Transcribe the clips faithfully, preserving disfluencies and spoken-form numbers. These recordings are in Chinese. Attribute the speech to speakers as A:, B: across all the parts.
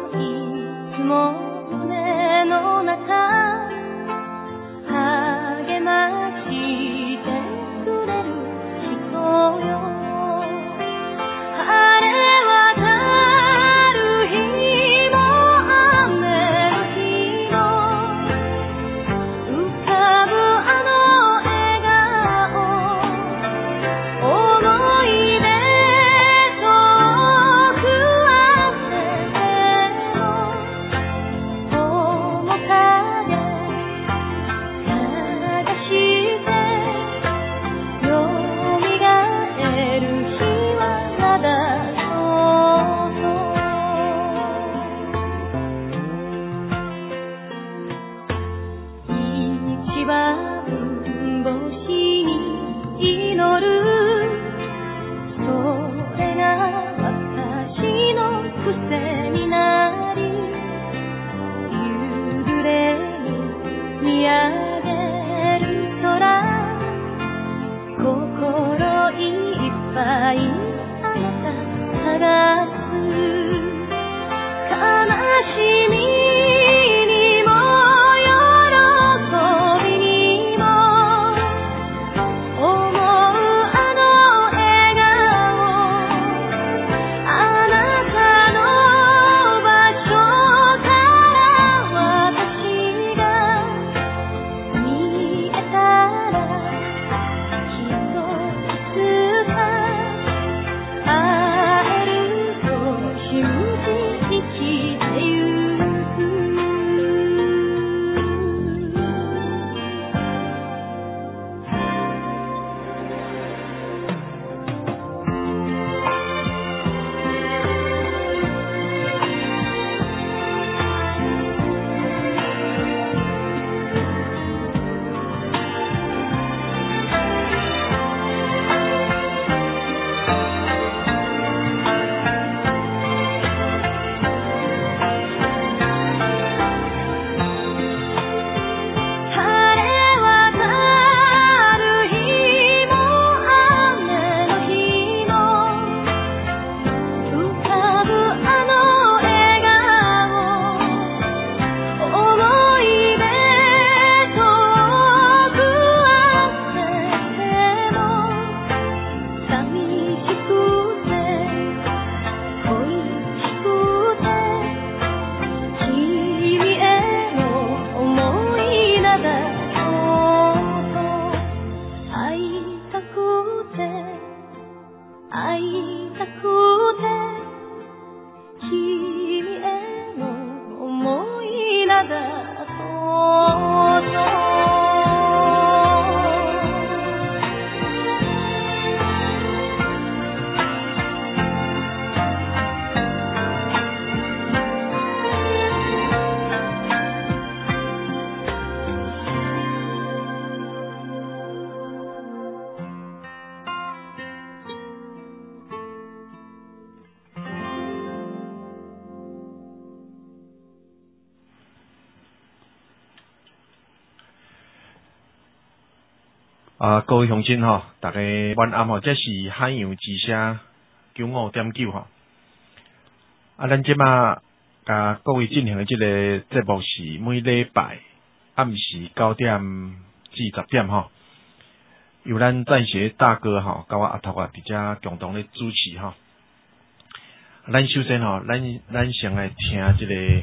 A: 啊，各位乡亲吼，大家晚安吼，这是海洋之声九五点九吼。啊，咱即马甲各位进行的这个节目是每礼拜暗时九点至十点吼，由咱战学大哥吼，甲我阿头啊伫遮共同咧主持吼。咱首先吼，咱咱先来听这个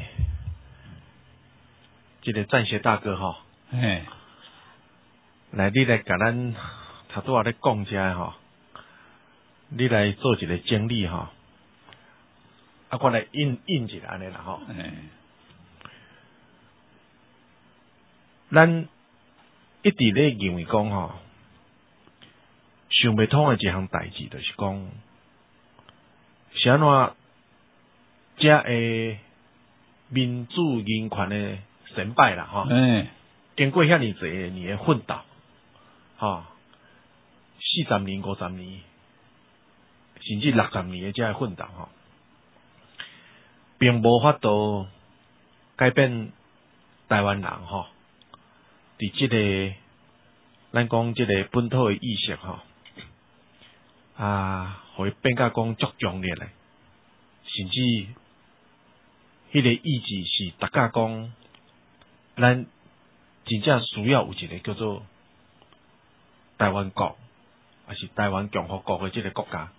A: 这个战学大哥吼。
B: 嘿。
A: 来，你来甲咱头拄仔咧讲遮吼，你来做一个整理吼，啊，我来印印一下安尼啦吼。咱一直咧认为讲吼，想袂通的一项代志，就是讲是安怎遮个民主人权的成败啦吼。
B: 嗯。
A: 经过遐尼侪年的奋斗。吼，四十年、五十年，甚至六十年的这个奋斗吼，并无法度改变台湾人吼，伫即、这个咱讲即个本土的意识吼，啊，互伊变甲讲足强烈嘞，甚至迄个意志是大家讲，咱真正需要有一个叫做台湾国，还是台湾共和国的这个国家，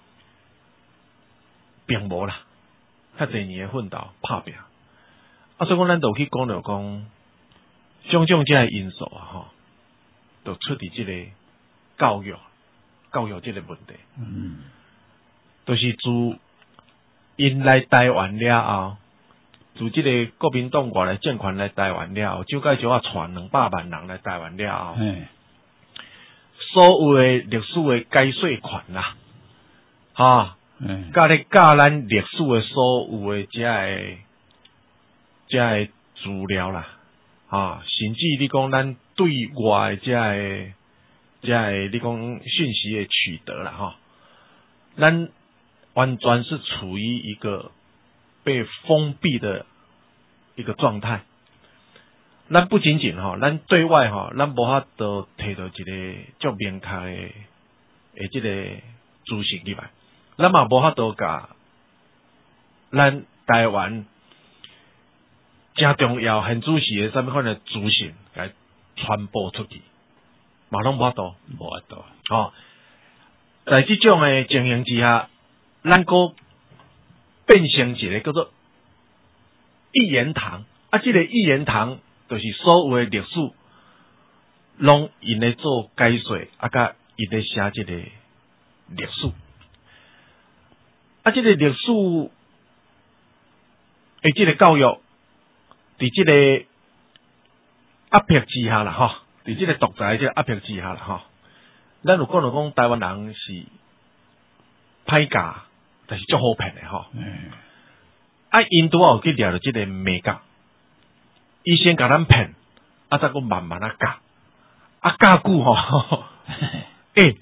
A: 并无啦，较侪年的奋斗拍拼，啊，所以讲咱就去讲着讲，种种这个因素啊，吼，就出伫这个教育，教育这个问题，嗯，就是自因来台湾了后。自即个国民党外来政权来台湾了后，蒋介石啊传两百万人来台湾了后，所有的历史的解说权啦，哈，甲咧教咱历史的所有的遮个遮个资料啦，哈，甚至你讲咱对外的遮个遮个你讲讯息的取得啦，哈，咱完全是处于一个被封闭的一个状态，咱不仅仅哈，咱对外哈，咱无法度摕到一个足明确的诶，即个资讯入来，咱嘛无法度甲咱台湾真重要、很主席的什么款的资讯来传播出去，嘛拢无法度，
B: 无法度。
A: 哦，在即种的情形之下，咱个变成一个叫做一言堂，啊，这个一言堂就是所有的历史，拢因咧做解说，啊，甲因咧写这个历史，啊，这个历史诶，这个教育，伫这个压迫之下啦，吼，伫这个独裁这个压迫之下啦，吼，咱有讲到讲台湾人是歹教。但是足好骗的吼，嗯、啊，因拄好有去掠着即个美教，伊先甲咱骗，啊，再佫慢慢啊教，啊教久吼，诶，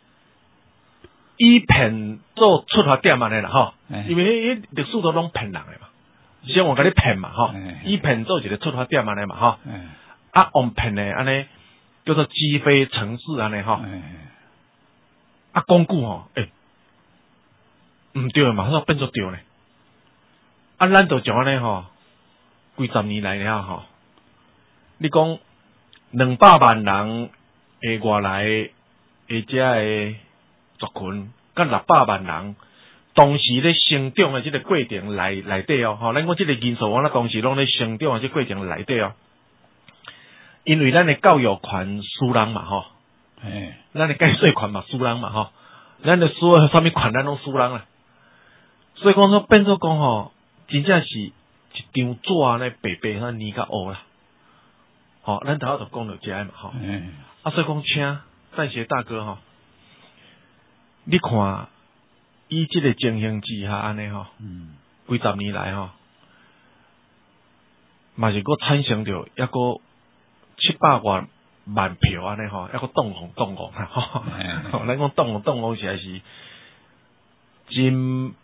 A: 以骗做出发点安尼啦吼，因为迄历史都拢骗人的嘛，先我甲你骗嘛吼，以骗做一个出发点安尼嘛吼，啊，用骗的安尼叫做积非成是安尼吼，啊，讲久吼，诶。毋对嘛，马变做对呢。啊，咱就像安尼吼，几十年来了吼，你讲两百万人诶外来诶遮诶族群，甲六百万人同时咧成长诶即个过程内内底哦，吼，咱讲即个因素，我咧同时拢咧成长诶即过程内底哦，因为咱诶教育权输人嘛吼，诶，咱诶解说权嘛输人嘛吼，咱诶所有啥物权咱拢输人啦。所以讲说变做讲吼，真正是一张纸咧白白遐黏甲乌啦。吼，咱头下就讲到遮嘛吼。嗯。啊，所以讲请战协大哥吼，你看以即个情形之下安尼吼，嗯，几十年来吼，嘛是佫产生着抑佫七百外万票安尼吼，抑佫动红动红啦吼。嗯。咱讲动红动红实在是真。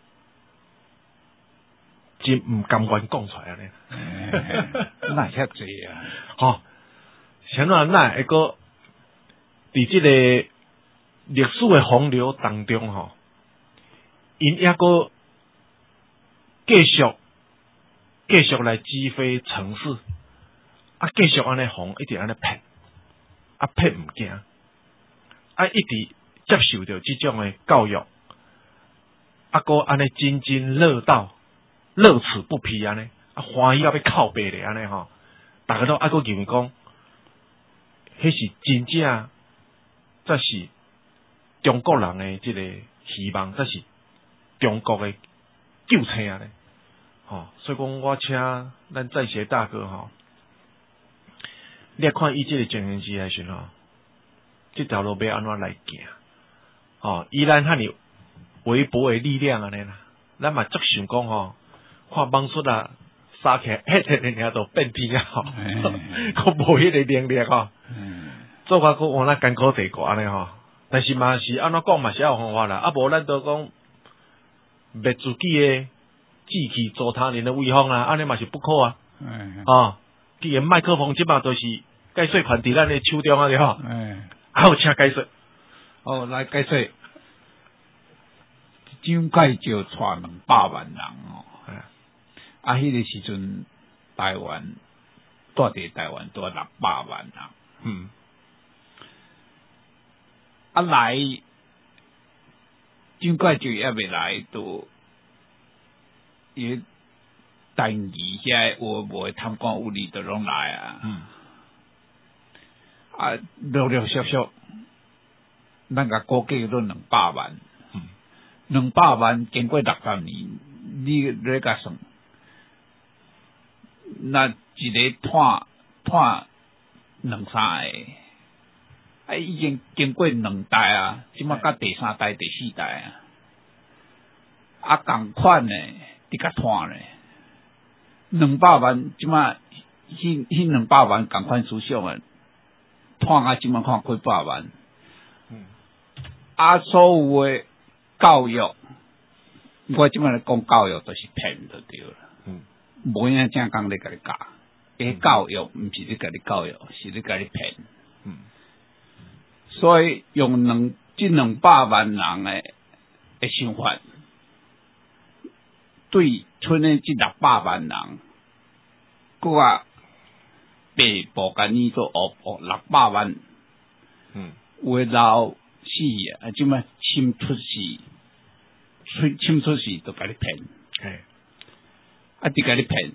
A: 真毋甘愿讲出来安尼，
B: 那遐济啊！
A: 吼，像那那会个伫即个历史的洪流当中吼，因抑个继续继续来积非成是，啊，继续安尼红，一直安尼骗，啊骗毋惊，啊一直接受着即种的教育，啊个安尼津津乐道。乐此不疲安尼，啊欢喜到要靠背咧安尼吼，大家都爱个认为讲，迄是真正，这是中国人的即个希望，这是中国的救星安尼，吼，所以讲我请咱在协大哥吼，你看伊即个情形之下时吼，这条路要安怎来行？吼，以咱遐尼微薄的力量安尼啦，咱嘛足想讲吼。看网速啊，杀起来，迄个人都变天啊！吼，佫无迄个能力吼，做甲佫换咱艰苦地瓜安尼吼。但是嘛是安怎讲嘛是有方法啦，啊无咱都讲灭自己的志气，助他人的威风啊，安尼嘛是不可啊。哦，既然麦克风即马都是解说权伫咱的手中啊，对吼。好，请解说。
B: 哦，来解说。蒋介石带两百万人哦。 啊，迄个时阵台湾住伫台湾住六百萬啊，
A: 嗯，
B: 啊來真怪就也未來都伊單義遐有無貪官污吏都攏來啊，
A: 嗯，
B: 啊陸陸續續，咱甲估計都兩百萬，
A: 嗯，
B: 兩百萬經過六十年，你你甲算，那一個判判兩三個，啊已經經過兩代啊，即馬甲第三代、第四代啊，啊共款呢，你甲判呢，兩百萬即馬，迄迄兩百萬共款思想啊，判啊即馬看幾百萬，
A: 嗯，
B: 啊所有誒教育，我即馬來講教育就是騙就對了，嗯，無影正講咧甲你教。誒，教育毋是咧甲你教育，是咧甲你騙。
A: 嗯，
B: 所以用兩即兩百萬人誒誒想法，對剩誒即六百萬人，佮啊爸母甲你做學補六百萬，
A: 嗯，
B: 有誒老死啊，即擺親出世，親親出世都甲你騙，
A: 係，
B: 啊，佇甲你騙。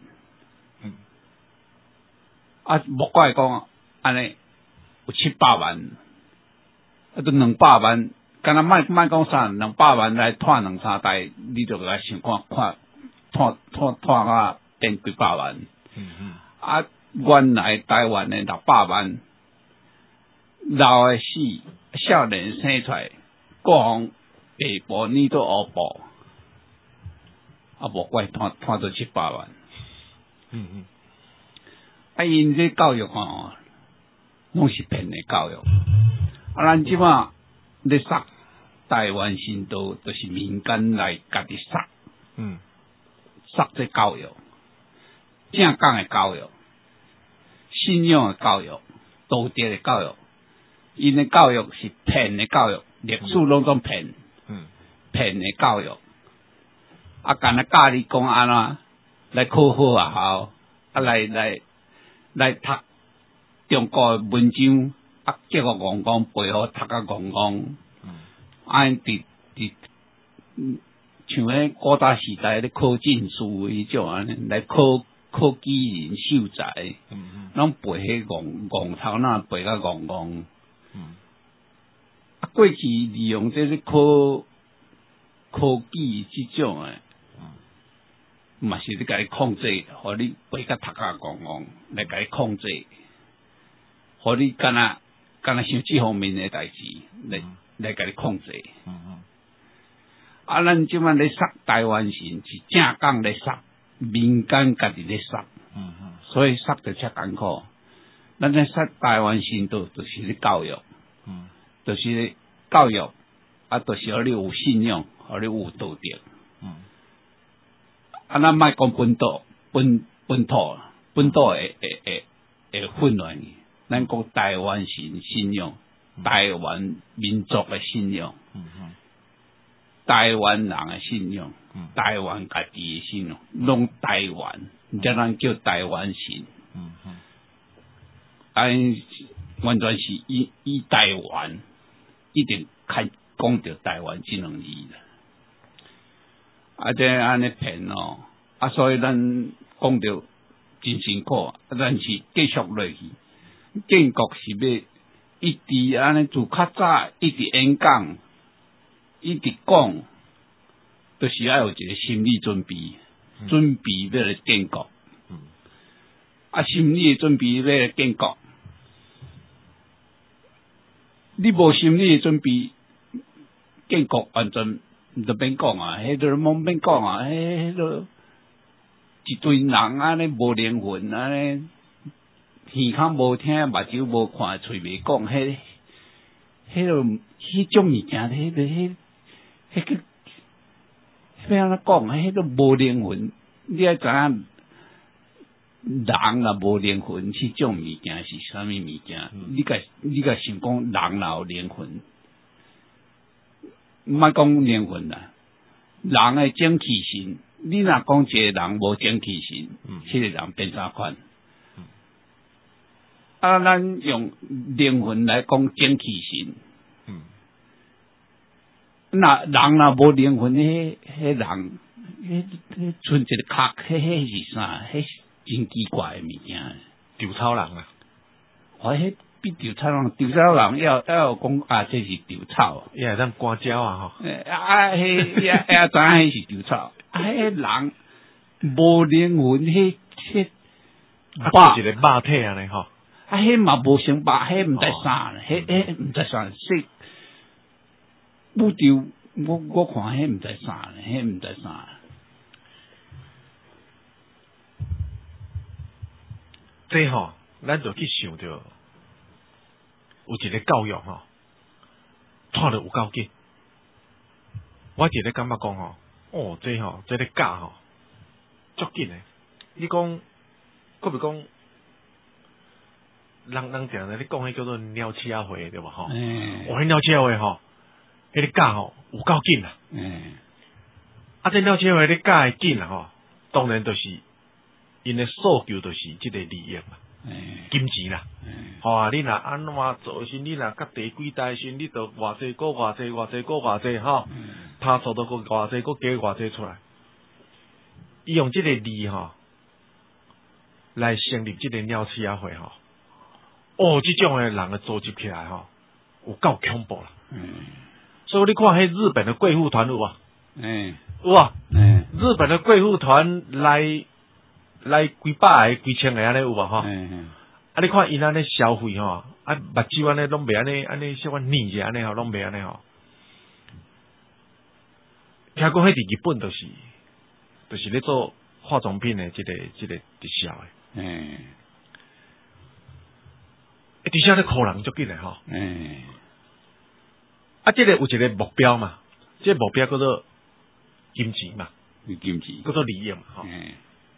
B: 啊，莫怪講安尼有七百萬，啊，都兩百萬，敢若莫莫講啥，兩百萬來賺兩三代，你就來想看看，賺賺賺啊變幾百萬。
A: 嗯嗯。
B: 啊，原來台灣的六百萬，老的死，少年生出來，各方爸母你都學補，啊，莫怪賺賺到七百萬。
A: 嗯嗯。
B: 啊，因這教育吼，攏是騙的教育。啊，咱即馬咧殺台灣新道，就是民間來家己殺。嗯。殺這教育，正講的教育，信仰的教育，道德的教育，因的教育是騙的教育，歷史攏總騙。嗯。騙的教育。啊，干那教你講安怎來考好啊好，啊來來。來讀中國誒文章，啊，結果戇戇背後讀啊戇戇，啊，佇佇像迄古早時代咧考證書迄種安尼來考考舉人秀才，攏背迄戇戇頭那背甲戇戇，啊，過去利用這個考考舉即種誒。嘛是咧甲你控制，互你背甲讀甲戇戇來甲你控制，互你敢若敢若想即方面誒代志來來甲你控制。嗯嗯。啊，咱即擺咧殺台灣人是正講咧殺，民間家己咧殺。嗯嗯。所以殺得遮艱苦。咱咧殺台灣人都就是咧教育。嗯。就是咧教育，啊，就是互你有信仰，互你有道德。嗯。啊，咱莫講本土，本本土，本土會會會會混亂。咱講台灣人信仰，台灣民族嘅信仰，嗯嗯，台灣人嘅信仰，嗯，台灣家己嘅信仰，攏台灣，才咱叫台灣人。嗯嗯，啊，完全是以以台灣，一定開講到台灣這兩字啦。啊，這安尼騙咯，啊，所以咱講到真辛苦，啊，咱是繼續落去。建國是要一直安尼，自較早一直演講，一直講，就是要有一個心理準備，嗯、準備要來建國。嗯、啊，心理準備要來建國，你無心理準備，建國完全。毋著免講啊，迄個冇免講啊，迄個一堆人安尼無靈魂安尼，耳孔無聽，目睭無看，喙袂講，迄迄個迄種物件，迄個迄迄個要安怎講？迄個無靈魂，你愛知影人若無靈魂，迄種物件是啥物物件？嗯、你甲你甲想講人若有靈魂？毋莫講靈魂啦，人誒精氣神， 你若讲一个人无精气神，
A: 嗯，
B: 迄、那个人变啥款？嗯、啊，咱用灵魂来讲精气神，
A: 嗯，
B: 那人若无灵魂，迄迄人，迄迄剩一个壳，迄迄是啥？迄真奇怪诶物件。
A: 稻草人啊！
B: 我迄比稻草人，稻草人要要讲啊，这是稻草。
A: 伊会当刮胶啊吼。
B: 诶啊，迄也也知影迄是稻草。啊，迄人无灵魂，迄迄
A: 肉一个肉体安尼吼。
B: 啊，迄嘛无成肉，迄毋知啥咧，迄迄毋知啥，说不丢，我我看迄毋知啥咧，迄毋知啥。
A: 这吼，咱就去想着有一个教育吼，拖得有够紧。我一个感觉讲吼，哦，这吼，这个教吼，足紧诶。你讲，可比讲，人人常常咧讲迄叫做鸟鼠仔会对无吼？
B: 嗯。
A: 哦，迄鸟鼠仔会吼，迄个教吼有够紧啦。
B: 嗯。啊，
A: 这鸟鼠仔会咧教诶紧啦吼，当然就是。因诶诉求就是即个利益嘛，金钱啦，吼啊！你若安怎做时，你若甲第几代时，你着偌济个偌济偌济个偌济吼，他做到个偌济个加偌济出来，伊用即个利吼来成立即个鸟鼠仔会吼，哦，即种诶人诶组织起来吼，有够恐怖啦。所以你看迄日本诶贵妇团有啊，有啊，日本诶贵妇团来。来几百个、几千个安尼有无吼？嗯、啊，你看因安尼消费吼，啊，目睭安尼拢袂安尼，安尼小可腻者安尼吼，拢袂安尼吼。听讲迄伫日本就是，就是咧做化妆品的即、这个、即、这个直销的。嗯。直销咧扣人足紧的吼。嗯。啊，即、这个有一个目标嘛，即、这个目标叫做金钱嘛，
B: 金钱，
A: 叫做利益嘛，吼。
B: 嗯。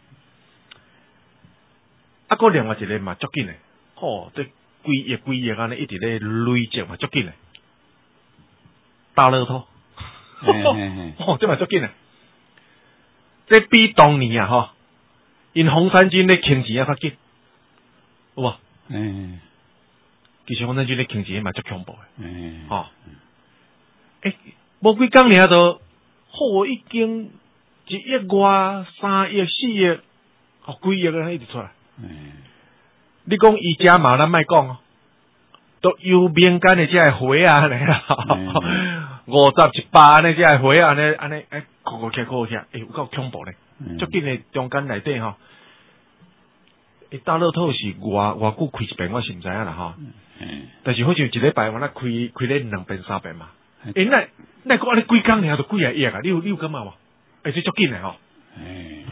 A: 啊，个另外一个嘛足紧诶，吼，这几亿几亿安尼一直咧累积嘛足紧诶，大乐透，吼，这嘛足紧诶，这比当年啊吼，因红三军咧坑钱啊较紧，有无？嗯，其实红三军咧坑钱嘛足恐怖诶，嗯，吼，诶，无几工尔就，吼，已经一亿外、三亿、四亿，哦，几亿安尼一直出来。嗯，你讲伊家嘛，咱莫讲哦，都有民间的这会啊，安尼啦，五十一百安尼这会啊，安尼安尼，哎，扣扣起扣起，哎，有够恐怖咧！足紧的中间内底吼，诶，大乐透是偌偌久开一遍，我是毋知影啦吼。嗯，但是好像一礼拜我那开开咧两遍三遍嘛。诶，那那讲安尼几工尔就几啊亿啊？你有你有感觉无？诶，这足紧的吼。诶。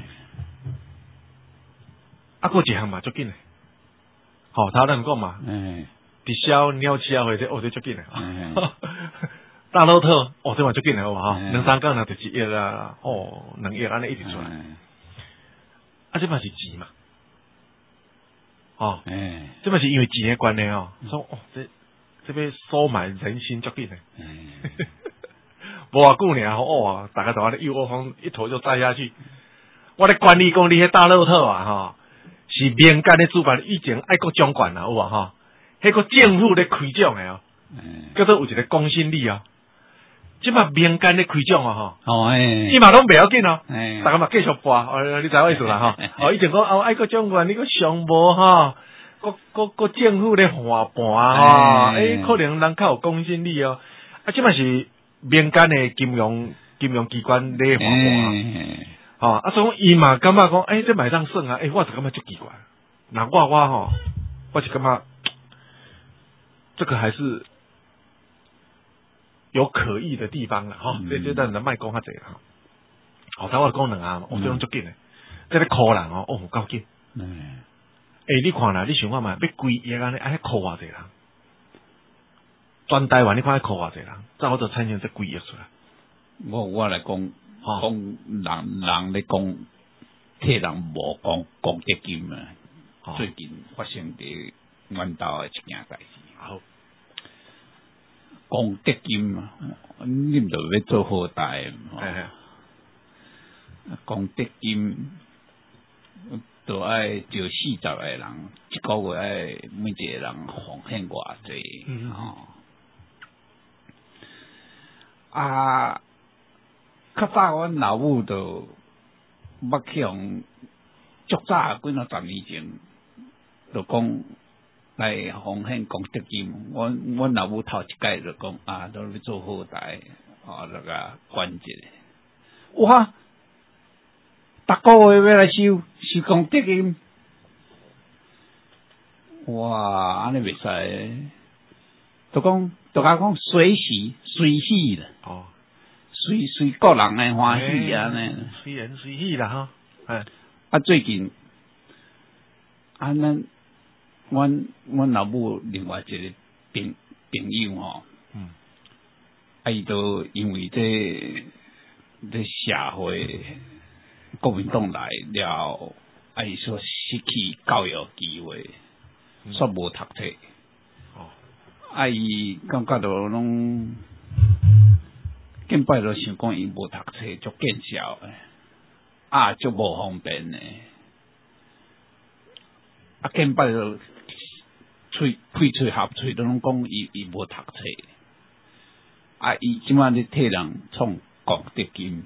A: 啊，个一项嘛足紧诶，吼，头咱讲嘛，嗯，直销鸟鼠仔会这哦，这足紧诶，嗯，大乐透哦，这嘛足紧诶，好无吼，两三工若就一亿啦，哦，两亿安尼一直出来，啊，这嘛是钱嘛，哦，哎，这嘛是因为钱诶关系哦，说哦，这这边收买人心足紧诶，无偌久尔哦，大家都安尼一窝蜂一头就栽下去，我咧管理讲你迄大乐透啊，吼。是民间的主办，以前爱国奖管啊，有无吼？迄个政府咧开奖诶哦，叫做有一个公信力哦。即嘛民间咧开奖哦吼，哦诶，伊嘛拢袂要紧哦，大家嘛继续播，哦，你知我意思啦吼？哦，以前讲哦爱国奖管，你个上无吼，个个个政府咧换盘吼，诶，可能人较有公信力哦。啊，即嘛是民间的金融金融机关咧换盘。哦，啊，所以伊嘛感觉讲，诶、欸，这买当算啊，诶、欸，我是感觉足奇怪。那我我吼，我是感觉这个还是有可疑的地方啦，吼、嗯。这这咱咱莫讲较济啦。哦，头我讲两下嘛，哦，这种足紧诶，这个扣人哦，哦，有够紧。嗯。诶、欸，你看啦，你想看嘛，要几亿安尼，爱扣偌济人？全台湾你看爱扣偌济人，才好就产生这几亿出来。
B: 我我来讲。讲人人咧讲，替人无讲公德金啊！哦、最近发生伫阮兜诶一件代志。好，公德金啊！你毋着要做好代诶。 功德金都爱就四十个人，一个月爱每一个人奉献偌济，
A: 嗯
B: 吼、啊，较早阮老母就捌去用足早几若十年前，就讲来奉献功德金。阮阮老母头一届就讲啊，都要做好代，哦，那个关节，哇！逐个月要来收收功德金，哇！安尼袂使，就讲就甲讲随喜随喜啦，
A: 哦，
B: 随随个人诶欢喜安尼，
A: 随人随喜啦哈，哎，
B: 啊最近，啊咱阮阮老母另外一个朋朋友吼，
A: 嗯，
B: 啊伊都因为这这社会。国民党来了，啊，伊说失去教育机会，煞无读册。
A: 哦，
B: 啊，伊感觉到拢，近摆都想讲伊无读册，足见笑诶，啊，足无方便诶。啊，近摆都喙开喙合喙都拢讲伊伊无读册，啊，伊即摆咧替人创功德金。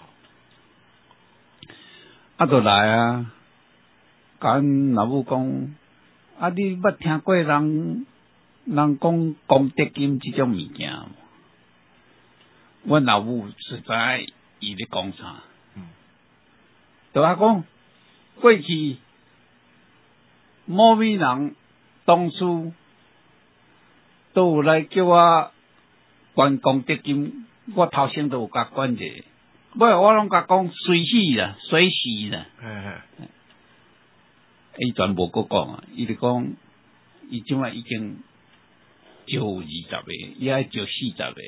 B: 啊，就来啊！甲阮老母讲，啊，你捌听过人人讲功德金即种物件无？阮老母实在伊咧讲啥？嗯，就啊讲过去某某人当初都有来叫我捐功德金，我头先都有甲捐者。尾我拢甲讲随喜啦，随喜啦。
A: 嘿嘿，
B: 伊全无搁讲啊，伊就讲，伊即摆已經招二十個，伊愛招四十個。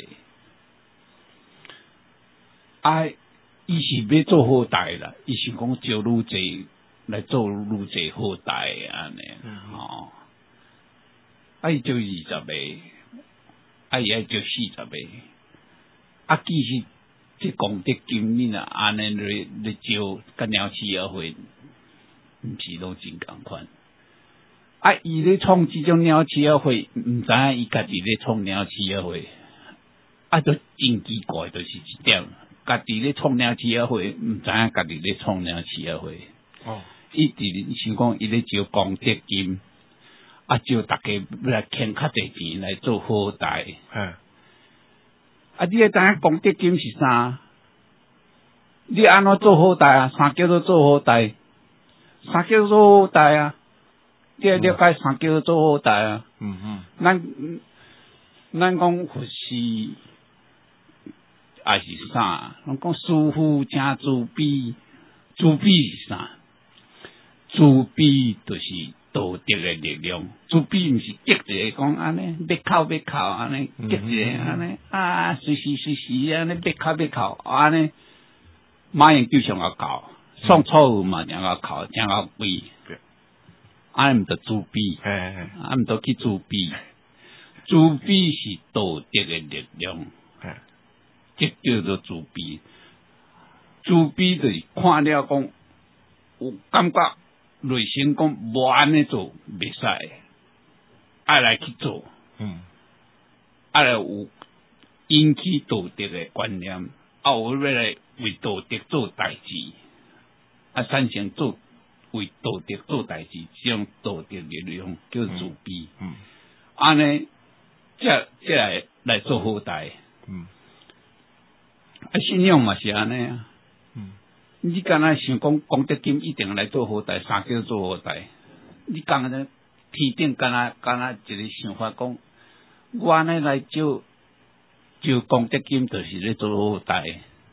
B: 啊，伊是要做好代啦，伊想講招愈濟來做愈濟好代安尼，吼。啊，伊招二十個，啊，伊愛招四十個，啊，其實。即功德金你若安尼咧咧招，甲鸟市社會，毋是拢真共款。啊，伊咧創即種鳥市社會，毋知影伊家己咧創鳥市社會，啊，都真奇怪，就是一點，家己咧創鳥市社會，毋知影家己咧創鳥市社會。哦，伊直想講伊咧招功德金，啊，招大家要來獻較濟錢來做好代。嗯。啊！你會知影功德金是啥？你安怎做好代啊？啥叫做做好代？啥叫做做好代啊？你會了解啥叫做做好代啊？嗯嗯。咱咱講佛是還是啥？咱講師父真慈悲，慈悲是啥？慈悲就是道德嘅力量，慈悲毋是激一個講安尼，要哭要哭安尼，激一個安尼啊，隨時隨時安尼要哭要哭安尼，馬英九上個哭，宋楚瑜嘛上個哭，上個悲，安尼毋着慈悲，啊毋着去慈悲，慈悲是道德嘅力量，即叫做慈悲，慈悲就是看了講有感覺。內心講無安尼做袂使，愛來去做，嗯，愛來有引起道德嘅觀念，啊有要來為道德做代志，啊產生做為道德做代志，這種道德力量叫慈悲，嗯，安尼即即來來做好代，嗯，啊信仰嘛是安尼啊，嗯。你敢若想講功德金一定來做好代，啥叫做好代？你敢若天頂敢若敢若一個想法講，我安尼來招招功德金，就是咧做好代。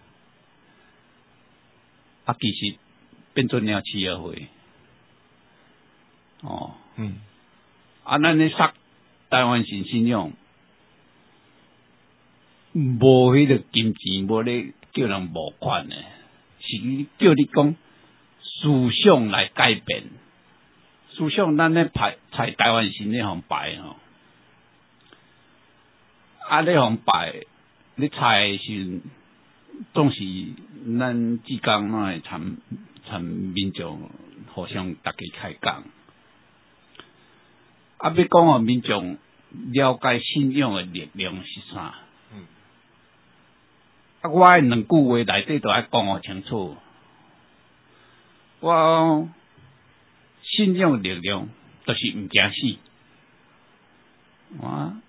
B: 啊，其實變做鳥市社會，哦，嗯，啊，咱咧殺台灣新信仰，無迄個金錢，無咧叫人募款誒。是叫你講思想來改變，思想咱咧排在台灣神咧互排吼，啊咧互排，你猜誒時， 总是咱志工拢会参参民众互相大家开讲。啊，要讲互民众了解信仰的力量是啥？
A: 嗯。
B: 啊，我诶两句话内底都爱讲互清楚。我信仰的力量就是毋惊死。啊，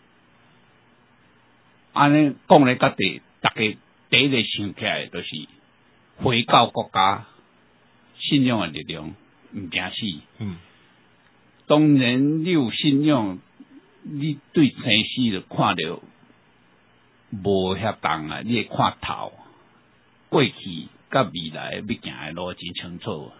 B: 安尼讲咧，到底大家第一个想起来就是回教国家信仰的力量，毋惊死。
A: 嗯。
B: 当然，你有信仰，你对生死就看到无遐重啊，你会看透过去甲未来要行的路真清楚。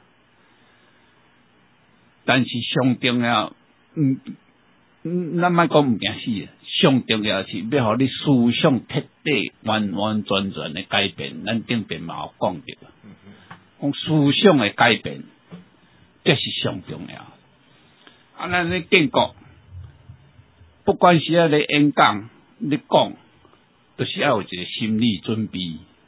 B: 但是上重要，嗯。嗯，咱莫讲毋惊死，上重要是要互你思想彻底、完完全全的改变。咱顶边嘛有讲着，讲思想的改变，这是上重要。啊，咱咧建国，不管是啊咧演讲、咧讲，都是要有一个心理准备，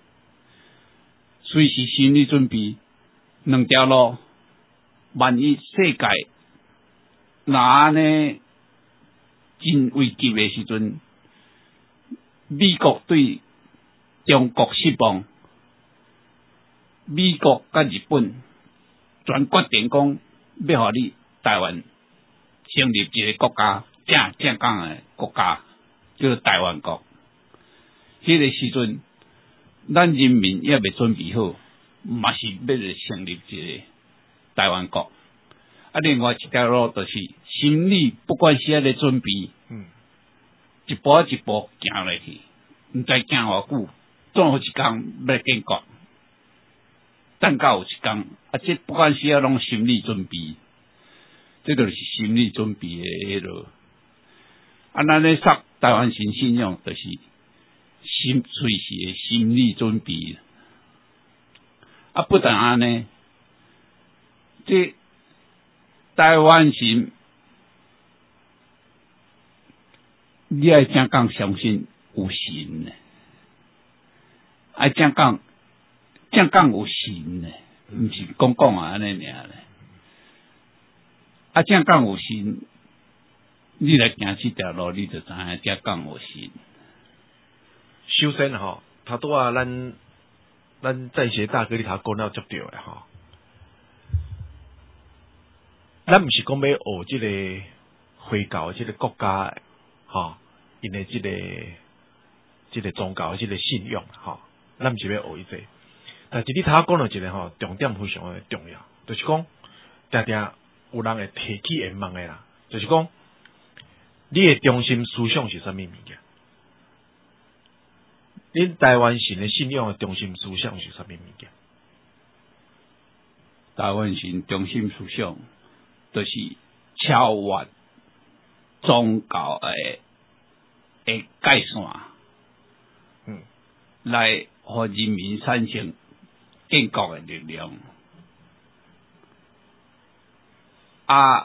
B: 随时心理准备。两条路，万一世界若安尼真危急的时阵，美国对中国失望，美国甲日本全决定讲要互你台湾成立一个国家，正正港的国家，叫做台湾国。迄、那个时阵，咱人民也未准备好，嘛是要成立一个台湾国。啊，另外一条路就是心理，不管是咧准备，嗯，一步一步行落去，毋知行偌久，总有一天要建国，等到有一天，啊，这不管是啊拢心理准备，这就是心理准备的迄落。啊，咱咧说台湾新信仰，就是心随时的心理准备。啊，不但安尼，这台湾神，你爱正讲相信有神呢，爱正讲正讲有神呢，毋是讲讲啊安尼尔咧。啊，正讲有神，你来行这条路，你就知影正讲有神。
A: 首先吼，头拄啊，咱咱在学大哥你头讲到足对诶吼。咱毋是讲要学即个回教即个国家吼，因诶即个即个宗教即个信仰吼，咱毋是要学伊这。但是你头讲到一个吼，重点非常诶重要，就是讲定定有人会提起会问诶啦，就是讲你诶中心思想是啥物物件？恁台湾神诶信仰诶中心思想是啥物物件？
B: 台湾神中心思想。就是超越宗教诶诶界线，嗯，来互人民产生建国诶力量。啊，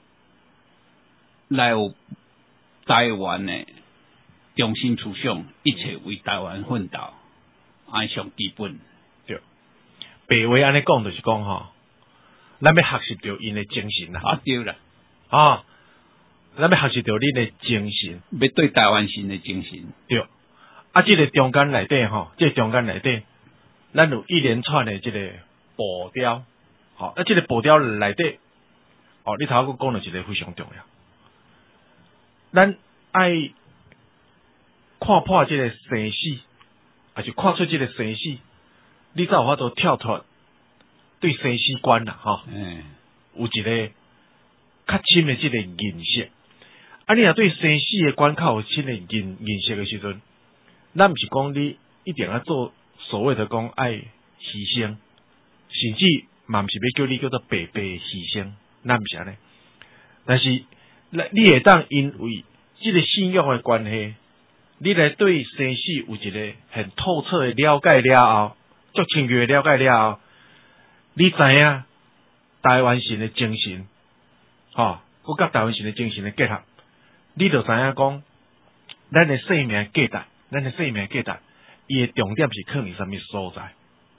B: 来有台湾诶中心思想，一切为台湾奋斗，安上基本。
A: 对，白话安尼讲就是讲吼。咱要学习到因的精神啦，
B: 啊对啦，
A: 啊，咱要学习到恁的精神，
B: 要对台湾神的精神，
A: 对。啊，即、这个中间内底吼，即、这个中间内底，咱有一连串的即个步调，吼、啊，即个步调内底，哦，你头个讲了一个非常重要，咱爱看破即个生死，还是看出即个生死，你才有法度跳脱。对生死观啦，吼，嗯，有一个较深的即个认识。啊，你若对生死的关较有深的认认识的时阵，咱毋是讲你一定要做所谓的讲爱牺牲，甚至嘛毋是要叫你叫做白白的牺牲，咱毋是安尼。但是，你会当因为即个信仰的关系，你来对生死有一个很透彻的了解了后，足深入的了解了后。你知影台湾神的精神，吼，佮甲台湾神的精神的结合，你就知影讲，咱的生命价值，咱的生命价值伊诶重点是放伫啥物所在。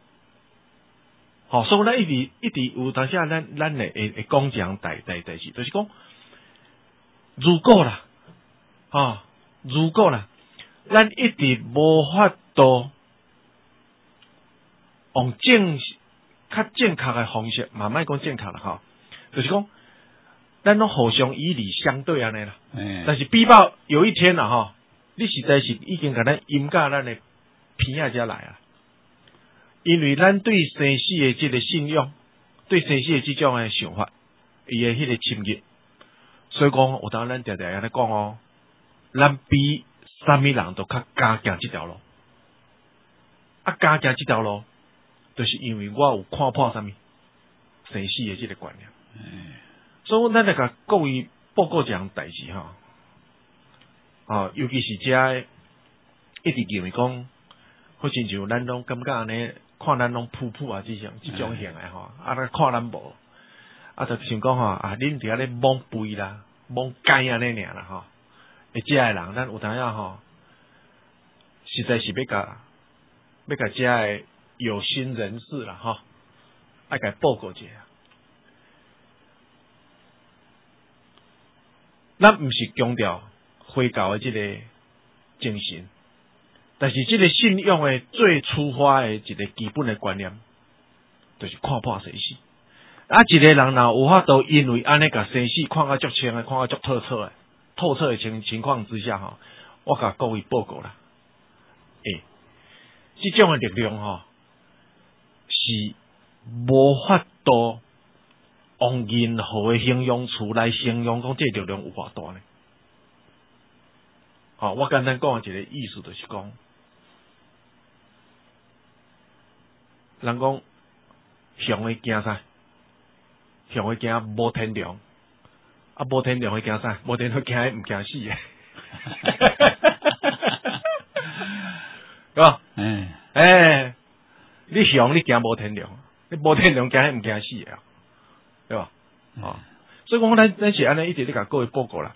A: 好、哦，所以咱一直一直有当下咱咱会会会讲一项代代代志，就是讲，如果啦，啊、哦，如果啦，咱一直无法度用正较正确诶方式，慢慢讲正确啦，吼、哦，就是讲，咱拢互相以礼相对安尼啦。
B: 嗯、
A: 但是比报有一天啦，吼、哦，你实在是已经甲咱引到咱诶鼻仔遮来啊。因为咱对生死的这个信仰，对生死的这种的想法，伊的迄个深入，所以讲有当咱常常安尼讲哦，咱比啥物人都较加行这条路，啊加行这条路，就是因为我有看破啥物生死的这个观念，
B: 嗯、
A: 所以咱来甲各位报告一项代志哈，啊，尤其是遮一直认为讲，好亲像咱拢感觉安尼。看咱拢噗噗啊，这种这种型诶吼，啊，咱看咱无，啊，就想讲吼，啊，恁伫遐咧懵背啦，懵街安尼尔啦吼，诶，遮诶人，咱有当下吼，实在是要甲要甲遮诶有心人士啦吼，爱甲报告一下，咱毋是强调回教诶即个精神。但是，这个信仰的最出发的一个基本的观念，就是看破生死。啊，一个人若有法度因为安尼甲生死看甲足清的，看甲足透彻的、透彻的情情况之下，吼，我甲各位报告啦，诶，这种的力量吼，是无法度用任何的形容词来形容讲这个力量有偌大呢？好，我简单讲一个意思，就是讲。人讲上会惊啥？上会惊无天良，啊无天良会惊啥？无天良惊迄毋惊死诶，对吧？
B: 嗯，
A: 诶，你上你惊无天良，你无天良惊迄毋惊死诶，对吧？啊、哦，所以讲咱咱是安尼一直咧甲各位报告啦。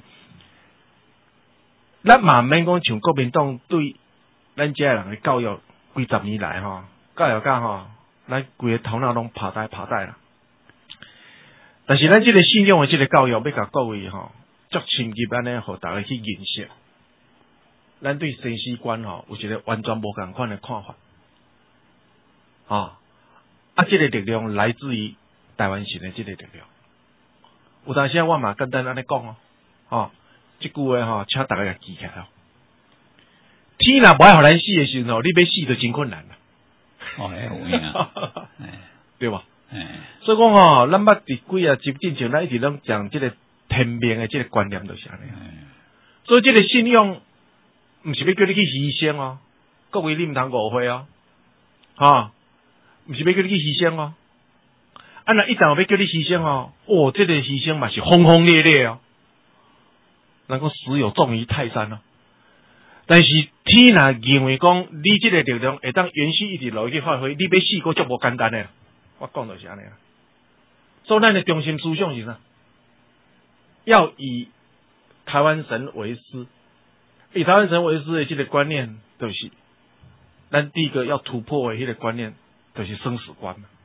A: 咱嘛免讲像国民党对咱遮人诶教育几十年来吼，教育甲吼。咱规个头脑拢拍呆拍呆啦，但是咱即个信仰的即个教育，要甲各位吼，足深入安尼，互大家去认识，咱对生死观吼有一个完全无共款的看法，啊，啊，即个力量来自于台湾神的即个力量。有当时我嘛简单安尼讲哦，吼，即句话吼，请大家也记起来哦。天若无爱互咱死的时候，你要死就真困难啦。
B: 哦，哎，有影，
A: 对吧？
B: 哎，
A: 所以讲吼，咱捌伫几啊集进前，咱一直拢讲即个天命的即个观念，就是安尼。所以即个信仰，毋是要叫你去牺牲哦，各位你毋通误会哦，哈，毋是要叫你去牺牲哦。啊，若一旦要叫你牺牲哦，哦，即、这个牺牲嘛是轰轰烈烈哦，能够死有重于泰山哦。但是天若认为讲，你即个力量会当延续一直落去发挥，你要死个足无简单诶。我讲就是安尼啦。所以咱的中心思想是啥？要以台湾神为师，以台湾神为师的这个观念，就是咱第一个要突破的迄个观念，就是生死观嘛。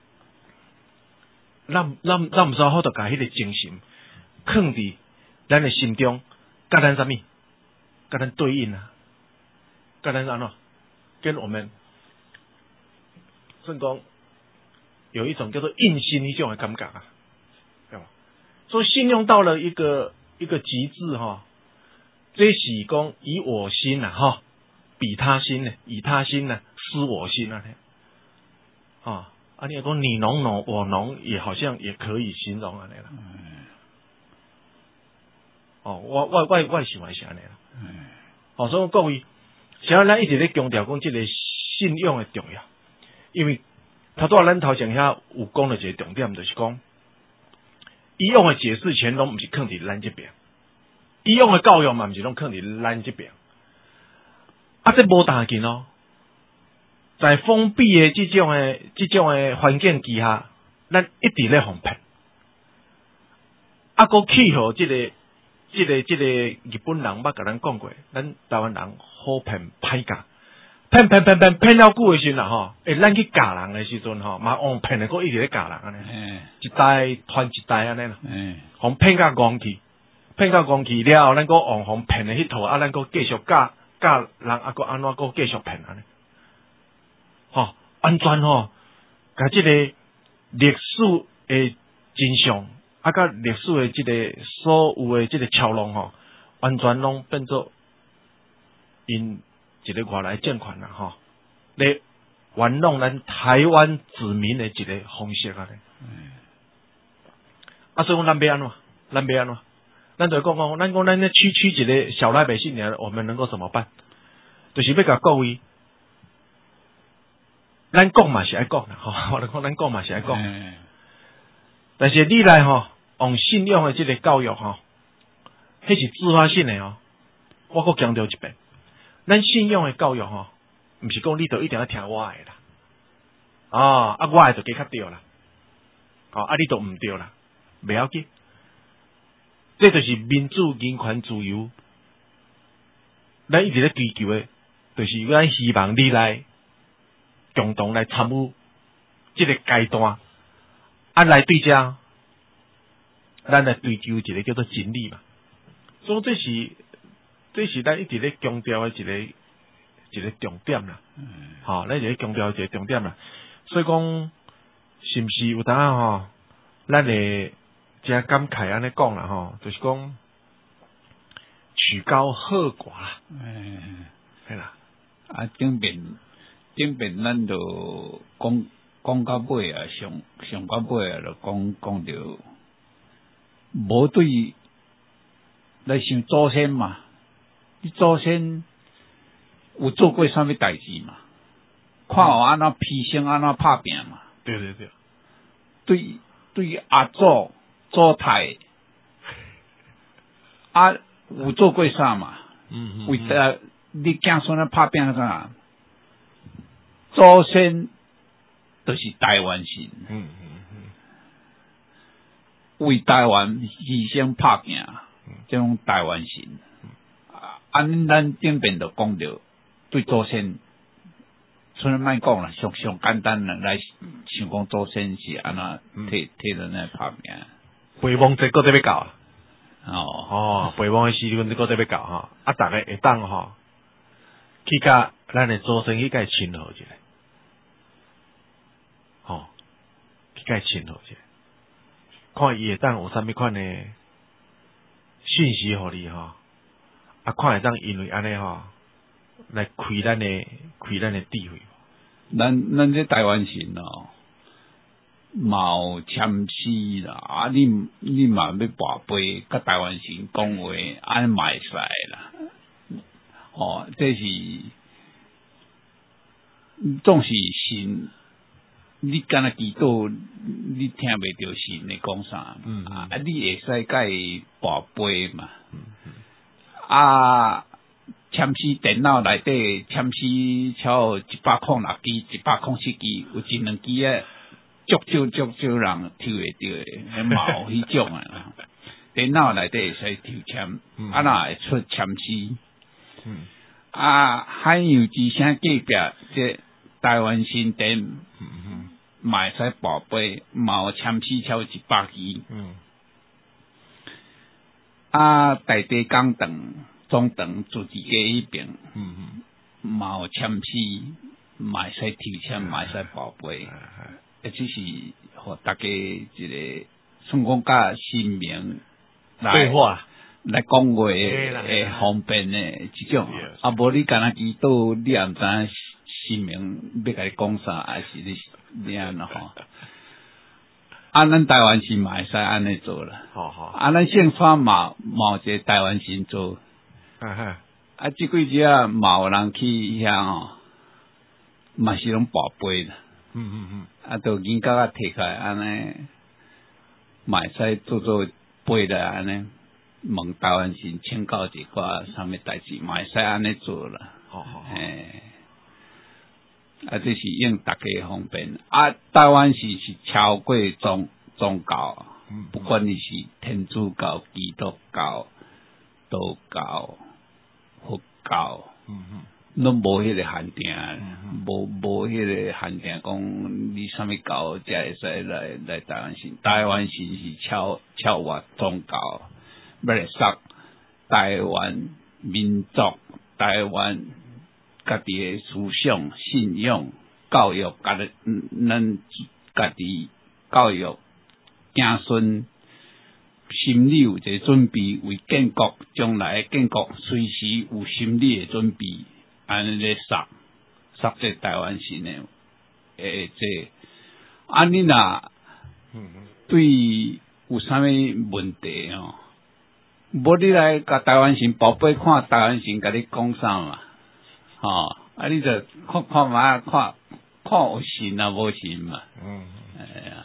A: 咱咱咱毋知好得甲迄个精神放伫咱的心中，甲咱啥物？跟咱对应啊，跟咱安怎？跟我们甚至讲有一种叫做印心一种的感觉啊，对吧？所以信用到了一个一个极致哈，这是讲以我心啊哈，比他心呢，以他心呢失我心啊，啊啊，你讲你侬侬我侬也好像也可以形容安尼啦。哦，我我我我喜欢是安尼啦。嗯，好、哦，所以各位，现在咱一直咧强调讲这个信仰的重要，因为头拄仔咱头前遐有讲了一个重点，就是讲以往的解释权拢毋是放伫咱这边，以往的教育嘛毋是拢放伫咱这边，啊，这无当紧哦，在封闭的这种的这种的环境之下，咱一直咧防骗，啊，个气候这个。这个这个日本人捌甲咱讲过，咱台湾人好骗歹教， 骗骗骗骗骗了久的时阵啦吼，诶，咱去教人的时阵吼，嘛用骗的个一直咧教人安尼，一代传一代安尼啦，互骗甲戆去，骗甲戆去了后，咱个用互骗的迄套，啊，咱个继续教教人，啊个安怎个继续骗安尼，吼，完全吼，甲即个历史的真相，啊，甲历史的即个所有的即个桥路吼，完全拢变做因。一个外来政权啦，吼，来玩弄咱台湾子民的一个方式啊咧。啊，所以讲咱要安怎？咱要安怎？咱就讲讲，咱讲咱咧区区一个小老百姓尔，我们能够怎么办？就是要甲各位，咱讲嘛是爱讲啦，吼，我讲咱讲嘛是爱讲。但是你来吼，用信用的这个教育吼，迄是自发性的哦。我搁强调一遍。咱信用的教育吼，毋是讲你著一定要听我的啦，哦，啊，我的就加较对啦，哦，啊，你都毋对啦，袂要紧，这就是民主、人权、自由，咱一直咧追求的，就是咱希望你来共同来参与这个阶段，啊，来对遮，咱来追求一个叫做真理嘛，所以这是。这是咱一直咧强调的一个一个重点啦，吼、嗯，咱一直强调一个重点啦。所以讲，是毋是有当啊吼，咱会真感慨安尼讲啦吼，就是讲曲高和寡啦，嗯，系啦。
B: 啊，顶边顶边咱就讲讲到尾啊，上上到尾啊，就讲讲着无对来想祖先嘛。你祖先有做过啥物代志嘛？看有安怎牺牲，安怎拍拼嘛？
A: 对对对，
B: 对对阿祖祖太啊，有做过啥嘛？嗯嗯，为了你囝孙咧拍拼啥？祖先就是台湾神，嗯嗯嗯，为台湾牺牲拍拼，这种台湾神。啊，咱顶边就讲着对祖先，像莫讲啦，上上简单啦，来想讲祖先是安怎替替人来拍拼。
A: 陪亡者搁在要搞
B: 哦
A: 哦，陪亡的时阵搁在要搞哈，啊，逐个会当吼，去甲咱的祖先去甲伊亲和一下，吼，去甲伊亲和一下，看伊会当有啥物款的讯息互你吼。啊，看会当因为安尼吼，来开咱的开咱的智慧。
B: 咱咱这台湾人哦，嘛有谦虚啦，啊，你你嘛要跋杯，甲台湾人讲话，安嘛会使啦。哦，这是总是神，你敢若祈祷，你听袂着神咧讲啥，嗯嗯啊，你会使甲伊跋杯嘛。嗯嗯啊，签诗电脑内底签诗超一百空六支，一百空七支，有一两支啊，足少足少人抽会着诶，嘛有迄种诶啦。电脑内底会使抽签，嗯、啊若会出签诗。嗯、啊，海洋之声隔壁这台湾新店，嘛会使宝贝，嘛有签诗超一百支。嗯啊，大地港长、中长住伫家迄边，嗯嗯，嘛有签诗，嘛会使抽签，嘛会使宝贝，也只是互大家一个，算讲甲新名
A: 对话
B: 来讲话诶方便诶即种，啊，无你干若祈祷，你也毋知影新名要甲你讲啥，还是你你安怎吼？啊，咱台湾是嘛会使安尼做啦，好好。啊，咱姓川嘛嘛有一个台湾神做，啊，即几日啊嘛有人去遐吼，嘛是拢跋杯啦，嗯嗯嗯，啊，都研究啊摕开安尼，嘛会使做做杯啦安尼，问台湾神请教一寡啥物代志，嘛会使安尼做啦，好好，诶。啊，这是用大家方便。啊，台湾是是超过宗宗教，嗯、不管你是天主教、基督教、道教、佛教，嗯嗯， 拢无迄个限定，无无迄个限定，讲你啥物教才会使来来台湾省。台湾省是超超越宗教，要来杀台湾民族、台湾家己的思想、信仰、教育，家己咱家己教育子孙。心理有一个准备，为建国将来建国，随时有心理的准备，安尼咧杀杀这台湾省的诶，这啊你若对有啥物问题哦？无你来甲台湾省宝贝看台湾省，甲你讲啥嘛？吼、哦，啊你就看看嘛，看看有信啊，无信嘛？嗯，哎呀。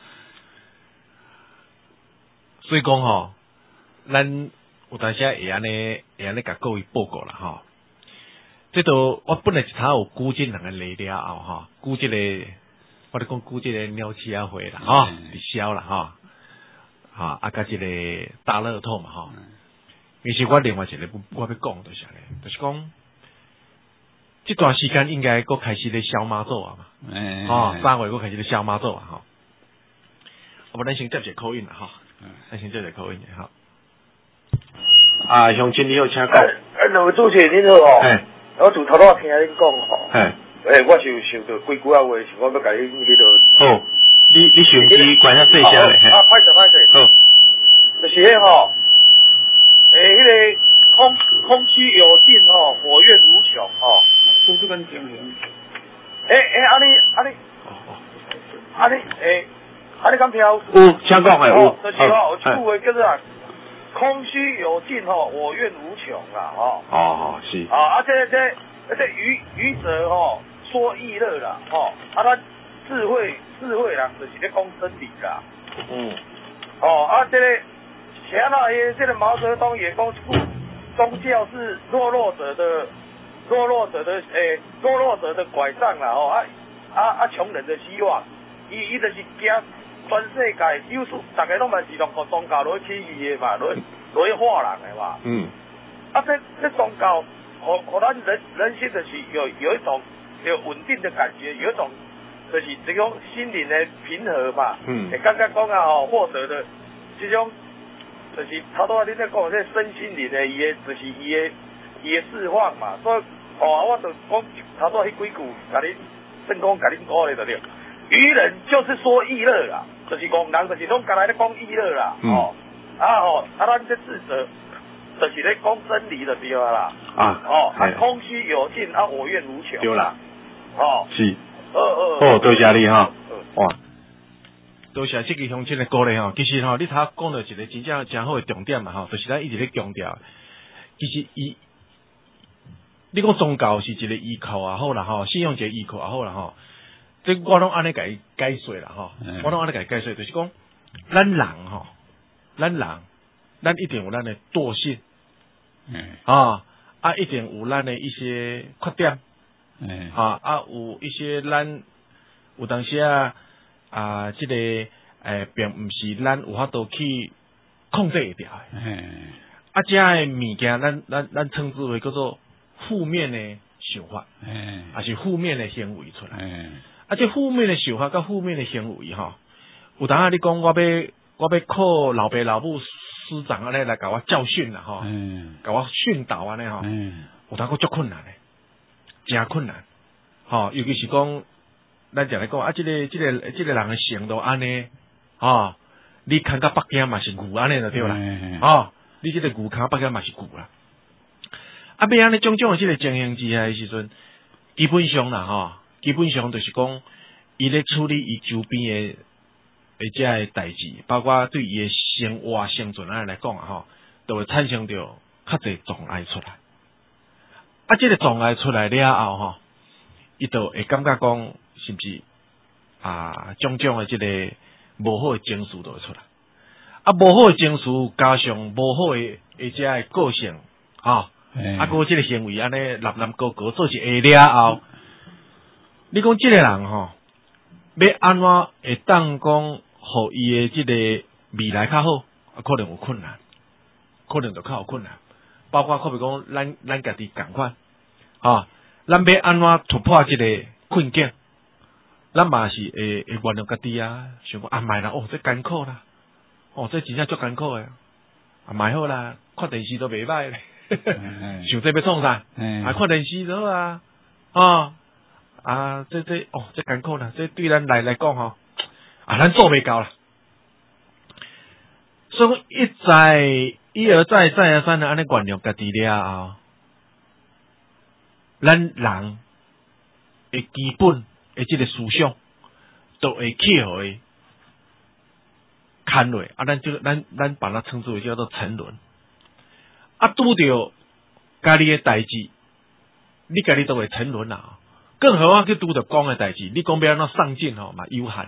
A: 所以讲吼，咱有当时会安尼会安尼甲各位报告啦吼。这都我本来一头有估计人个来了后吼，估计个我咧讲估计个鸟鼠仔会啦吼，伫销啦吼，哈啊甲即个大乐透嘛吼。其实我另外一个我要讲就是咧，就是讲这段时间应该搁开始咧小马祖啊嘛，吼三月搁开始咧小马祖啊吼。我们咱先接一个口音啦吼。咱先接一个口音的吼。啊，乡亲你好，请讲。
C: 哎，两位主持人恁好哦。嘿。我从头到听恁讲吼。嘿。诶，我是想到几句啊话，是我要甲恁迄个。
A: 好，你你手机关下细声咧。
C: 啊，歹势歹势。好。就是迄吼，诶，迄个空空虚有尽吼，火焰无穷吼。都是跟讲的。诶诶，啊你啊你。哦哦。啊你诶。啊，你敢听？有，
A: 请讲诶，有。
C: 就是吼，有句话叫做“空虚有尽吼，我愿无穷”啦，吼。
A: 哦哦，是。
C: 啊，啊，这这这愚愚者吼说易乐啦，吼，啊，他智慧智慧人就是咧讲真理啦。嗯。哦，啊，这个前那些这个毛泽东也讲，宗教是弱弱者的弱弱者的诶弱弱者的拐杖啦，吼，啊啊啊穷人的希望，伊伊就是惊。全世界有数，大家拢嘛是用个宗教来起义的嘛，来来化人的嘛。嗯。啊，这这宗教，互互咱人人心就是有有一种有稳定的感觉，有一种就是这种心灵的平和嘛。嗯。会感觉讲啊吼，获得的这种就是头拄仔你在讲这身心灵的伊的，就是伊的伊的释放嘛。所以哦，我就讲头拄仔迄几句，甲恁正讲甲恁鼓励就对。愚人就是说易乐啦，就是讲人就是拢干来咧讲易乐啦，嗯、哦，啊吼，啊咱这智者就是咧讲真理就对啦，啊，哦，啊空虚有尽，啊我愿无穷，
A: 对啦，
C: 哦，
A: 是，
C: 呃呃，
A: 哦，多谢你哈，哇，多谢这个乡亲的鼓励吼，其实吼，你头讲到一个真正真好的重点嘛吼，就是咱一直咧强调，其实伊，你讲宗教是一个依靠也好啦吼，信仰一个依靠也好啦吼。这我拢安尼甲伊解说啦吼，我拢安尼甲伊解说，就是讲，咱人吼，咱人，咱一定有咱的惰性，嗯，啊，啊，一定有咱的一些缺点，嗯，啊，啊，有一些咱有当时啊，啊，这个诶，并毋是咱有法度去控制会掉的，嗯，啊，这个物件，咱咱咱称之为叫做负面的想法，嗯，还是负面的行为出来，嗯。啊，这负面的想法甲负面的行为吼，有当下你讲我要我要靠老爸老母师长安尼来甲我教训啦吼，嗯，甲我训导安尼吼，嗯，有当个足困难的，真困难，吼，尤其是讲咱常来讲啊，这个这个这个人的行都安尼，吼，你看到北京嘛是牛安尼就对啦，吼，你这个牛看北京嘛是牛啦，啊，要安尼种种的这个情形之下的时阵，基本上啦吼。基本上就是讲，伊咧处理伊周边诶诶遮诶代志，包括对伊诶生活生存安尼来讲啊吼，都会产生着较侪障碍出来。啊，即、这个障碍出来了后吼，伊就会感觉讲是毋是啊，种种诶即个无好诶情绪都会出来。啊，无好诶情绪加上无好诶诶遮诶个性，吼、啊，啊，个即个行为安尼立立高高做是下了后。你讲这个人吼，要安怎会当讲，互伊的这个未来较好，啊，可能有困难，可能就较有困难。包括可比讲，咱咱家己共款，啊， 咱要安怎突破这个困境？咱嘛是会会原谅家己啊，想讲啊，卖啦，哦，这艰苦啦，哦，这真正足艰苦诶，啊，卖好啦，看电视都袂歹咧，想这要创啥？啊，看电视就好啊，哦，啊，这这哦，这艰苦啦，这对咱来来讲吼，啊，咱做袂到啦，所以一再一而再再而三的安尼原谅家己了后，咱人诶基本。诶，即个思想都会契合诶，看落啊，咱就咱咱把它称之为叫做沉沦。啊，拄着家己诶代志，你家己都会沉沦啦。更何况去拄着讲诶代志，你讲要安怎上进吼嘛有限。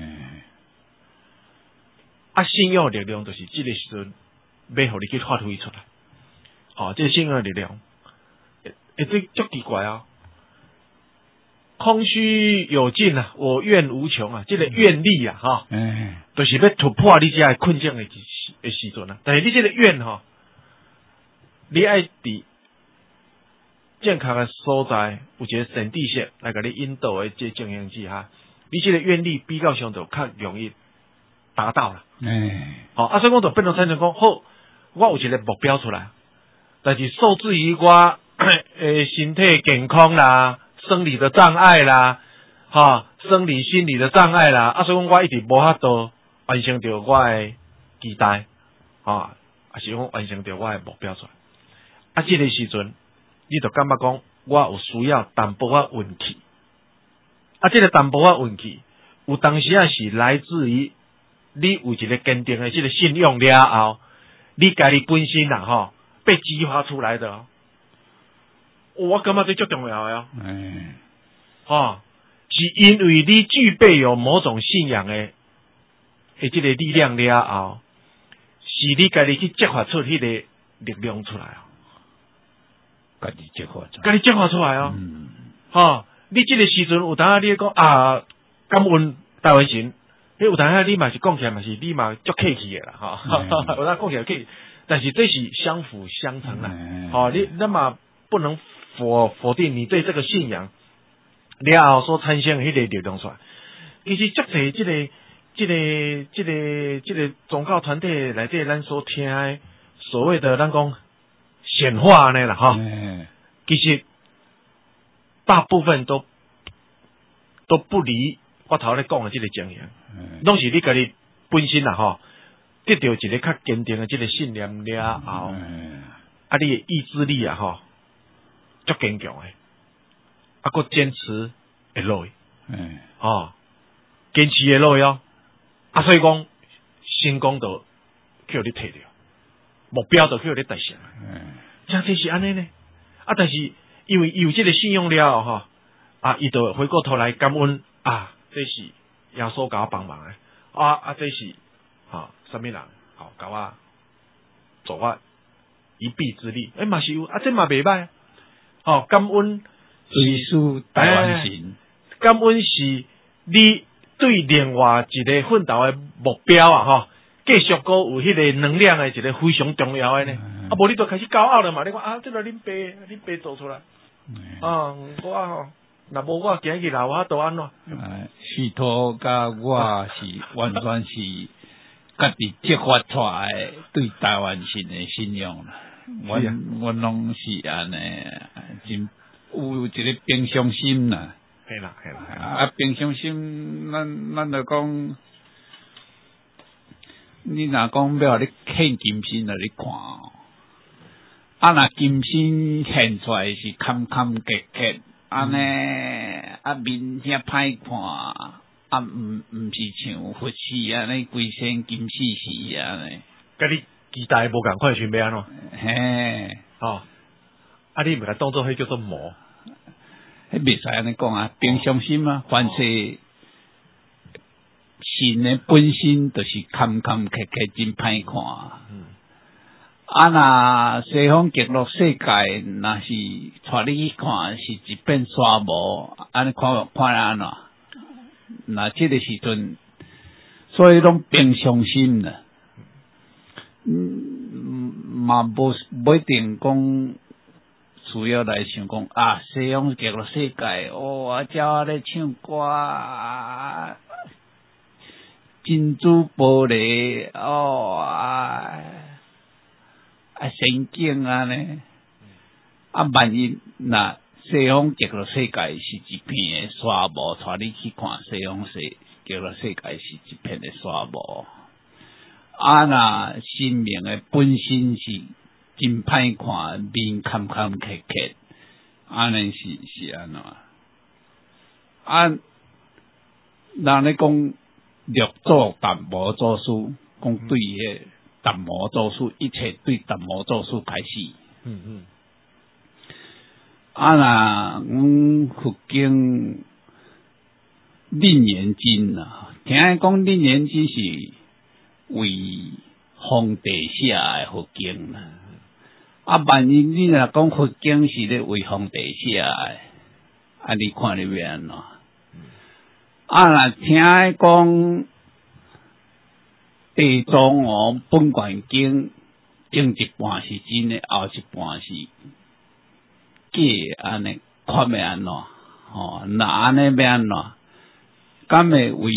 A: 啊，信仰力量就是即个时阵要互你去发挥出来。哦，即个信仰力量，诶，这足奇怪啊！空虚有尽啊，我愿无穷啊，这个愿力啊，哈，嗯，就是要突破你这个困境的时的时阵啊。但是你这个愿哈，你爱伫正确的所在，有一个神地线来给你引导的这情形之下，你这个愿力比较上就较容易达到了。嗯，好、哦，啊，所以讲就变成产生讲，好，我有一个目标出来，但是受制于我诶身体健康啦。生理的障碍啦，哈、哦，生理心理的障碍啦，啊，所以讲我一直无法度完成着我的期待，啊、哦，啊是讲完成着我的目标出来。啊，这个时阵，你就感觉讲，我有需要淡薄仔运气。啊，这个淡薄仔运气，有当时啊是来自于你有一个坚定的这个信仰了后，你家己本身啦，吼、哦，被激发出来的、哦。我感觉这最重要呀，嗯，哦，是因为你具备有某种信仰的，诶，这个力量了后，是你家己去激发出迄个力量出来啊，
B: 家己激发出来，
A: 家己激发出来哦，嗯，哦，你这个时阵有当下你讲啊，感恩大卫神，你有当下你嘛是讲起来嘛是你嘛足客气的啦，哈、哦，有当讲起来客气，但是这是相辅相成啦，嗯、哦，你那么不能。否否定你对这个信仰了后所产生的迄个力量出来，其实足侪即个、即个、即个、即个宗教团体内底，咱所听的所谓的咱讲显化呢啦，哈、嗯，其实大部分都都不离我头咧讲的即个情形，拢、嗯、是你家己本身啦，哈，得到一个较坚定的即个信念了后，嗯、啊，你的意志力啊，哈。足坚强诶，啊，佮坚持会落去，嗯，哦，坚持会落去哦，啊，所以讲成功就去互你摕着，目标就去互你达成，嗯，真正是安尼呢，啊，但是因为有这个信用了吼，啊，伊就回过头来感恩啊，这是耶稣甲我帮忙诶，啊啊，这是哈什么人，好甲我助我一臂之力，诶、欸，嘛是有，啊，这嘛袂歹。哦，感恩
B: 追溯台湾神，
A: 感恩是你对另外一个奋斗的目标啊，吼，继续个有迄个能量的一个非常重要的呢。嗯、啊，无你就开始高傲了嘛？你讲啊，这个恁爸，恁爸做出来，嗯、啊，我吼，若无我今日啦，我都安怎？
B: 试图甲我是完全是家己激发出来的对台湾神的信仰啦。我我拢是安尼，真有一个平常心啦。
A: 系啦系啦，
B: 啊平常心，咱咱就讲，你若讲要你献金身来你看，啊若金身献出来是坎坎坷坷，安尼啊面遐歹看，啊毋毋是像佛寺安尼规身金丝丝安尼。
A: 甲你期待无共款，想要安怎？
B: 嘿，
A: 哦，啊，你毋甲当做迄叫做魔，
B: 迄袂使安尼讲啊，平常心啊，凡是神的本身就是坎坎坷坷，真歹看。嗯，啊，若西方极乐世界，若是带你去看，是一片沙漠，安尼看看安怎？那这个时阵，所以拢平常心啦。嗯，嘛无无一定讲， 需要来想讲啊，西洋极乐世界，哦，啊，叫咧唱歌啊，珍珠玻璃，哦啊，啊，仙境啊呢，啊，万一那西方极乐世界是一片的沙漠，带你去看西方世极乐世界是一片的沙漠，啊，那生命的本身是。真歹看，面坎坎坷坷，安尼是是安怎？啊，人咧讲略做淡薄做事，讲对迄淡薄做事，一切对淡薄做事开始。
A: 嗯嗯。
B: 啊那嗯，佛经楞严经啊，听讲楞严经是为皇帝写的佛经啦。啊，万一你若讲佛经是咧为皇帝写的，啊，你看你要安怎？啊，若听讲地藏王本愿经，经一半是真的，后一半是假的，安尼看要安怎？哦，那安尼要安怎？敢会为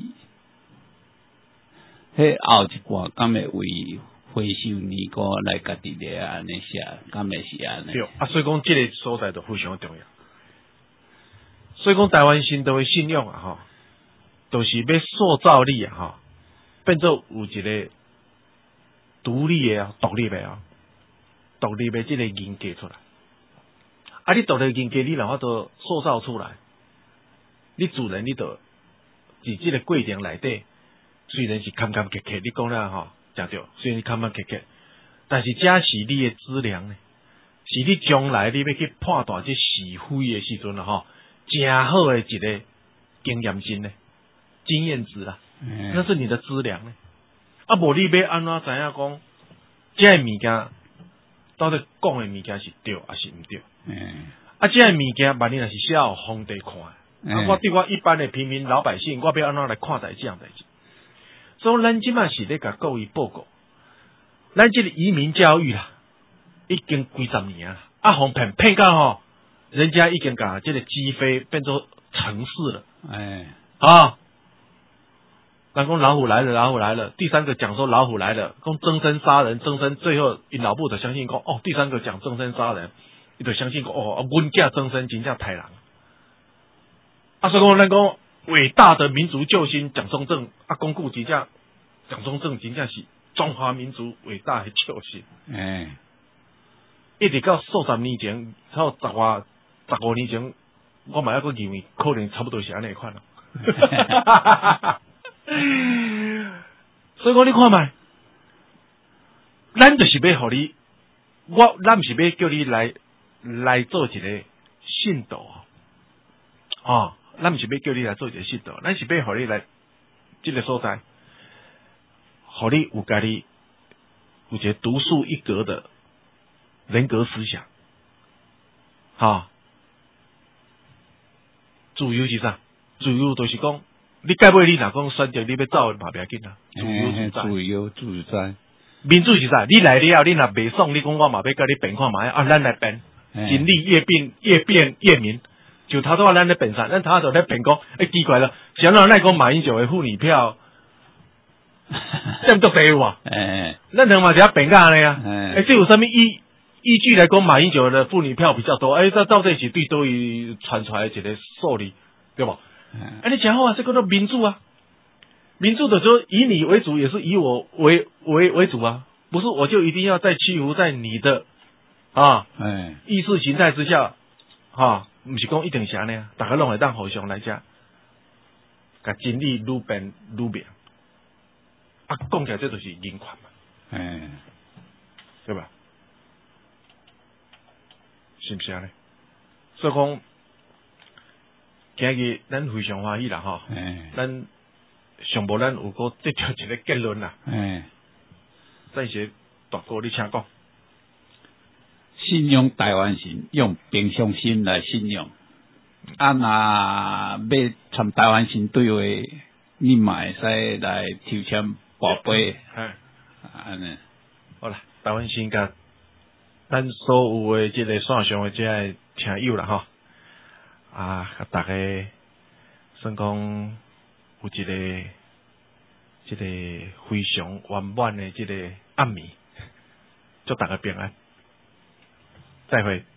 B: 迄后一半，敢会为？回收尼个来家己咧安尼写，敢会是安尼？
A: 对，啊，所以讲这个所在就非常重要。所以讲台湾新道的信仰啊，吼，就是要塑造你啊，吼，变做有一个独立的啊、独立的啊、独立的这个人格出来。啊，你独立人格，你若法度塑造出来，你自然你就伫这个过程内底，虽然是坎坎坷坷，你讲了吼。真对，虽然坎坎坷坷，但是这是你的资粮呢，是你将来你要去判断这是非的时阵啊，吼，真好的一个经验值呢，经验值啦，
B: 嗯、
A: 那是你的资粮呢。啊，无你要安怎知影讲，这个物件到底讲的物件是对还是毋对？
B: 嗯、
A: 啊，这个物件万一若是写互皇帝看，嗯、啊，我对我一般的平民老百姓，我要安怎来看待这样代志？所以咱即马是咧甲各位报告，咱即个移民教育啦，已经几十年啊，啊，互骗骗到吼，人家已经甲即个鸡飞变做城市了，
B: 哎，
A: 啊，咱讲老虎来了，老虎来了，第三个讲说老虎来了，讲增生杀人，增生最后因老母就相信讲，哦，第三个讲增生杀人，伊就相信讲，哦，阮囝增生真正太人，啊，所以讲咱讲。伟大的民族救星蒋中正啊，公顾真正蒋中正真正是中华民族伟大的救星。
B: 哎，
A: 一直到数十年前，差不多十外十五年前，我嘛还个认为可能差不多是安尼款啦。所以讲你看卖，咱就是要互你，我咱毋是要叫你来来做一个信徒啊。哦咱毋是要叫你来做一个信徒，咱是要互你来这个所在，互你有家己有一个独树一格的人格思想，哈、哦。自由是啥？自由就是讲，你该尾你若讲选择你要走嘛，不要紧啦。自由自在，
B: 自由自在。
A: 民主是啥？你来了，你若袂爽，你讲我嘛要甲你变看卖啊，咱来变，真理越变越变越明。就他都话咱咧变啥，咱他就咧变讲，哎奇怪了，想到那讲马英九的妇女票，这么多废话，
B: 哎，
A: 咱他妈只要变个安尼啊，
B: 哎，
A: 哎，这有什么依依据来讲马英九的妇女票比较多？哎，这到底是对多于传出来一个数理，对吧？哎，你讲好啊，这个叫民主啊，民主的时候以你为主，也是以我为为为主啊，不是我就一定要在屈服在你的啊，
B: 哎，
A: 意识形态之下，哈、啊。毋是讲一定是安尼啊，大家拢会当互相来遮，甲真理愈辩愈明。啊，讲起来这就是人权嘛，
B: 哎，
A: 对吧？是毋是安尼？所以讲，今日咱非常欢喜啦，吼，
B: 哎，
A: 咱上无咱有个得到一个结论啦，
B: 哎，
A: 暂时大哥你请讲。
B: 信用台湾人，用平常心来信用。啊，那要参台湾人队位，你嘛会使来抽签宝贝。
A: 哎，
B: 安尼，
A: 好啦，台湾先甲咱所有诶即个线上诶即个听友啦吼，啊，甲大家算讲有一个即个非常圆满诶即个暗暝，祝大家平安，再会。